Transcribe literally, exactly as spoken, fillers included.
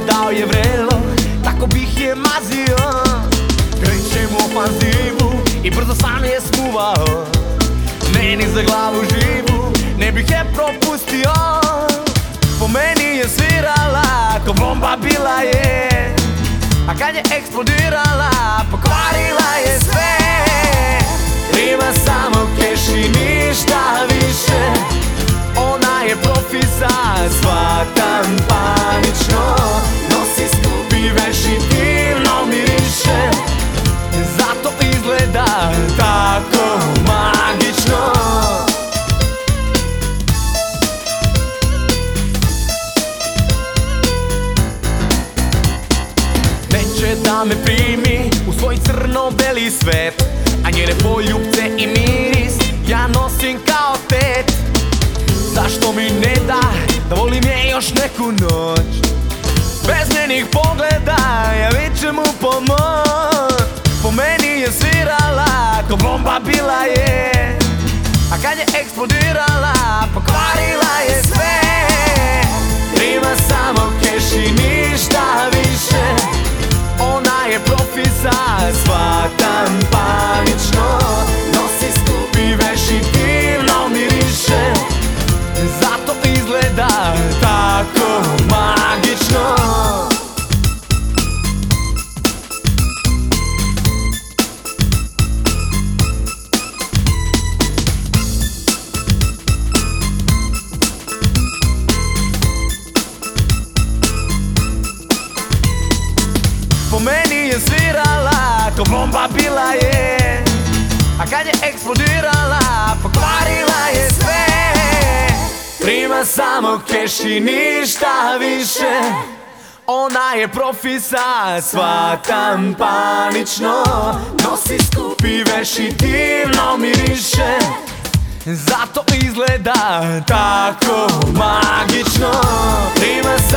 dao je vrelo, tako bih je mazio. Krećem u ofanzivu i brzo sam je smuvao. Meni za glavu živu, ne bih je propustio. Po meni je svirala, ko bomba bila je. A kad je eksplodirala, pokvarila je sve. Ima samo keš i ništa više. Ona je profi sad, shvatam panično. Nosi skupi veš i divno miriše. Zato izgleda tako magično. Neće da me primi u svoj crno-beli svet, a njene poljubce i miris ja nosim kao tet. Zašto mi ne da da volim je još neku noć? Bez njenih pogleda ja vičem u pomoć. Po meni je svirala, ko bomba bila je. A kad je eksplodirala, pokvarila je sve. Ima samo keš i ništa više. Ona je profi sad, shvatam panično. Nosi skupi veš i divno miriše. Zato izgleda tako magično. Po meni je svirala, ko bomba bila je. A kad je eksplodirala, pokvarila je sve. Prima samo keš i ništa više. Ona je profi sad, shvatam panično. Nosi skupi veš i divno miriše. Zato izgleda tako magično. Prima